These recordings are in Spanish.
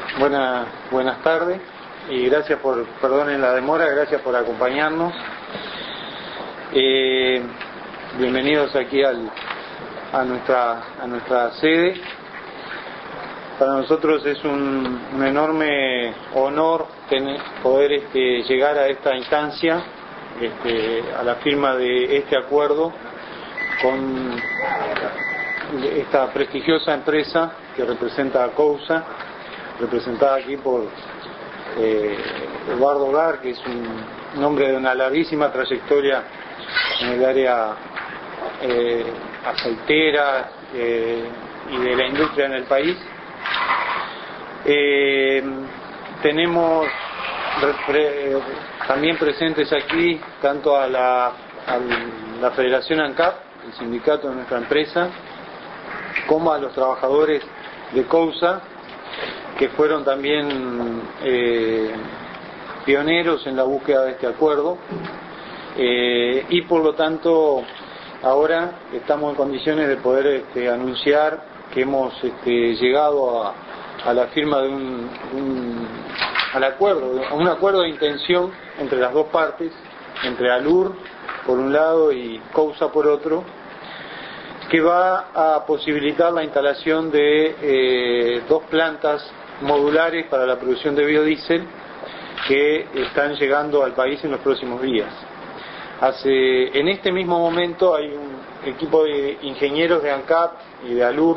Buenas tardes y gracias perdonen la demora, gracias por acompañarnos. Bienvenidos aquí a nuestra sede. Para nosotros es un enorme honor poder llegar a esta instancia, a la firma de este acuerdo con esta prestigiosa empresa que representa a Cousa, representada aquí por Eduardo Gar, que es un hombre de una larguísima trayectoria en el área aceitera y de la industria en el país. Tenemos también presentes aquí tanto a la Federación ANCAP, el sindicato de nuestra empresa, como a los trabajadores de Cousa, que fueron también pioneros en la búsqueda de este acuerdo, y por lo tanto ahora estamos en condiciones de poder anunciar que hemos llegado a la firma de un acuerdo de intención entre las dos partes, entre Alur por un lado y Cousa por otro, que va a posibilitar la instalación de dos plantas modulares para la producción de biodiesel que están llegando al país en los próximos días. En este mismo momento hay un equipo de ingenieros de ANCAP y de Alur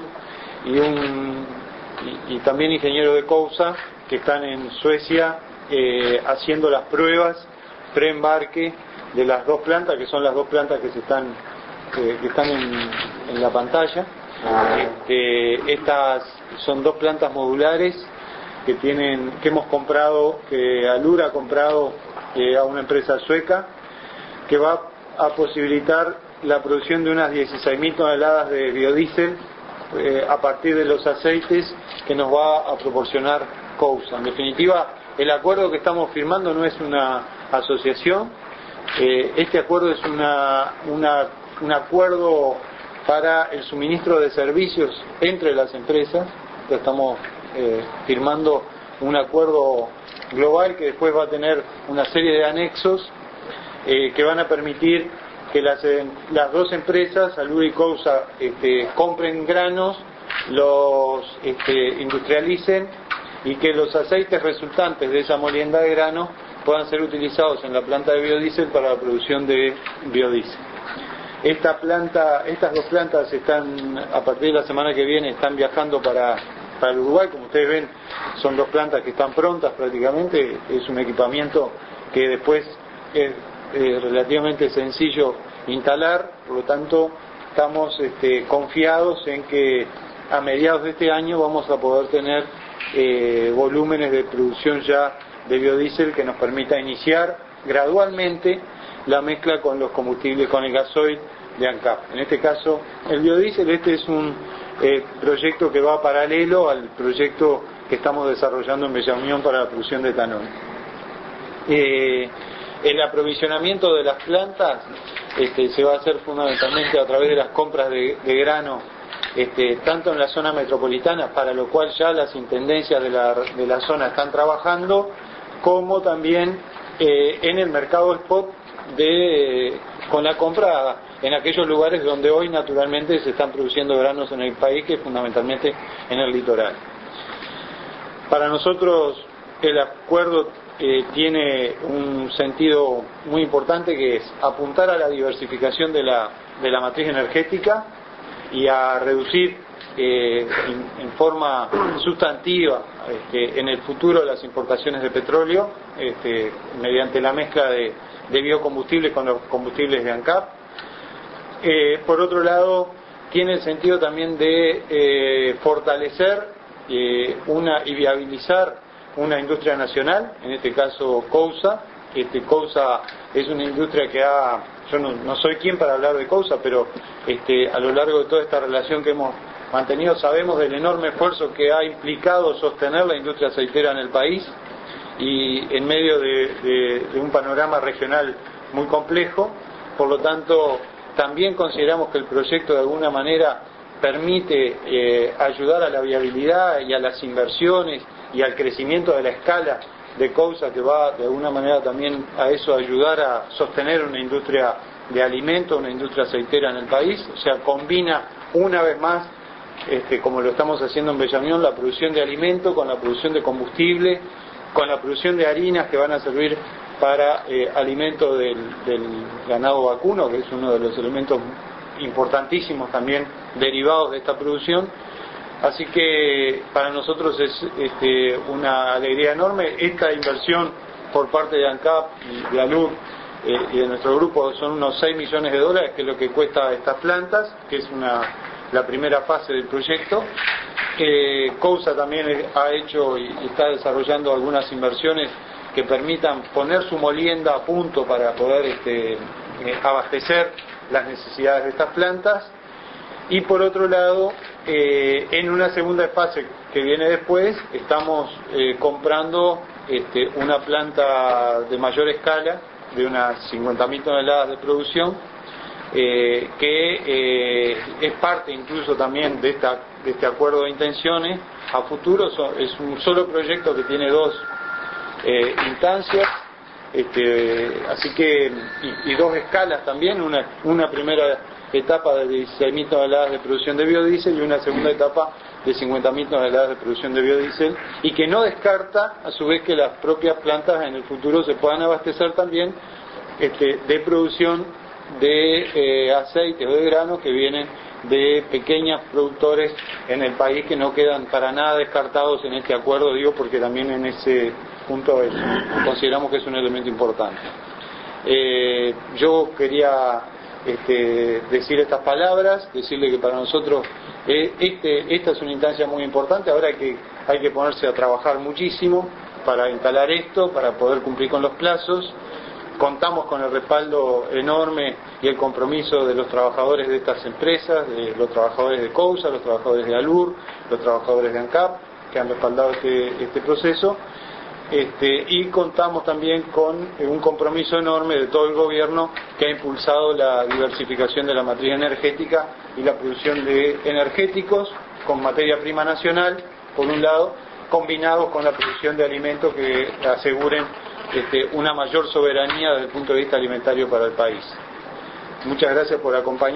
y también ingenieros de Cousa que están en Suecia haciendo las pruebas preembarque de las dos plantas, que son las dos plantas que están en la pantalla. Estas son dos plantas modulares que hemos comprado, que Alur ha comprado a una empresa sueca, que va a posibilitar la producción de unas 16.000 toneladas de biodiesel a partir de los aceites que nos va a proporcionar Cousa. En definitiva, el acuerdo que estamos firmando no es una asociación, este acuerdo es un acuerdo para el suministro de servicios entre las empresas. Estamos firmando un acuerdo global que después va a tener una serie de anexos que van a permitir que las dos empresas, Alur y Cousa, compren granos, los industrialicen y que los aceites resultantes de esa molienda de grano puedan ser utilizados en la planta de biodiesel para la producción de biodiesel. Estas dos plantas a partir de la semana que viene están viajando para el Uruguay. Como ustedes ven, son dos plantas que están prontas prácticamente. Es un equipamiento que después es relativamente sencillo instalar, por lo tanto estamos confiados en que a mediados de este año vamos a poder tener volúmenes de producción ya de biodiesel que nos permita iniciar gradualmente la mezcla con los combustibles, con el gasoil de ANCAP. En este caso, el biodiesel, es un proyecto que va paralelo al proyecto que estamos desarrollando en Bella Unión para la producción de etanol. El aprovisionamiento de las plantas se va a hacer fundamentalmente a través de las compras de grano, tanto en la zona metropolitana, para lo cual ya las intendencias de la zona están trabajando, como también en el mercado spot con la compra en aquellos lugares donde hoy naturalmente se están produciendo granos en el país, que es fundamentalmente en el litoral. Para nosotros el acuerdo tiene un sentido muy importante, que es apuntar a la diversificación de la matriz energética y a reducir en forma sustantiva en el futuro las importaciones de petróleo mediante la mezcla de biocombustibles con los combustibles de ANCAP. Por otro lado, tiene el sentido también de fortalecer y viabilizar una industria nacional, en este caso Cousa. Cousa es una industria que yo no soy quien para hablar de Cousa, pero a lo largo de toda esta relación que hemos mantenido sabemos del enorme esfuerzo que ha implicado sostener la industria aceitera en el país, y en medio de un panorama regional muy complejo. Por lo tanto, también consideramos que el proyecto de alguna manera permite ayudar a la viabilidad y a las inversiones y al crecimiento de la escala de Cousa, que va de alguna manera también a eso, ayudar a sostener una industria de alimentos, una industria aceitera en el país. O sea, combina una vez más, como lo estamos haciendo en Bella Unión, la producción de alimentos con la producción de combustible, con la producción de harinas que van a servir para alimento del ganado vacuno, que es uno de los elementos importantísimos también derivados de esta producción. Así que para nosotros es una alegría enorme. Esta inversión por parte de ANCAP y de ALUR y de nuestro grupo son unos $6 millones, que es lo que cuesta estas plantas, que es la primera fase del proyecto. Cousa también ha hecho y está desarrollando algunas inversiones que permitan poner su molienda a punto para poder abastecer las necesidades de estas plantas. Y por otro lado, en una segunda fase que viene después, estamos comprando una planta de mayor escala, de unas 50.000 toneladas de producción, que es parte incluso también de este acuerdo de intenciones a futuro. Es un solo proyecto que tiene dos instancias, así que y dos escalas también, una primera etapa de 16.000 toneladas de producción de biodiesel y una segunda etapa de 50.000 toneladas de producción de biodiesel, y que no descarta a su vez que las propias plantas en el futuro se puedan abastecer también de producción de aceites o de granos que vienen de pequeños productores en el país, que no quedan para nada descartados en este acuerdo, digo, porque también en ese punto consideramos que es un elemento importante. Yo quería decir estas palabras, decirle que para nosotros esta es una instancia muy importante. Ahora hay que ponerse a trabajar muchísimo para instalar esto, para poder cumplir con los plazos. Contamos con el respaldo enorme y el compromiso de los trabajadores de estas empresas, de los trabajadores de Cousa, los trabajadores de ALUR, los trabajadores de ANCAP, que han respaldado este proceso. Y contamos también con un compromiso enorme de todo el gobierno, que ha impulsado la diversificación de la matriz energética y la producción de energéticos con materia prima nacional, por un lado, combinados con la producción de alimentos que aseguren una mayor soberanía desde el punto de vista alimentario para el país. Muchas gracias por acompañarnos.